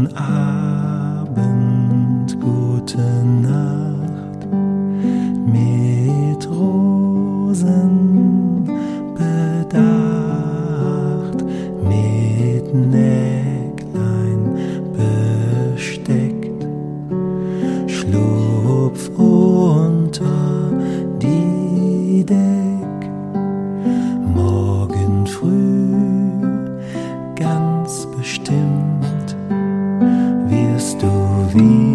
Guten Abend, gute Nacht, mit Rosen bedacht, mit Näglein besteckt, schlupf unter die Deck, morgen früh ganz bestimmt wirst du wieder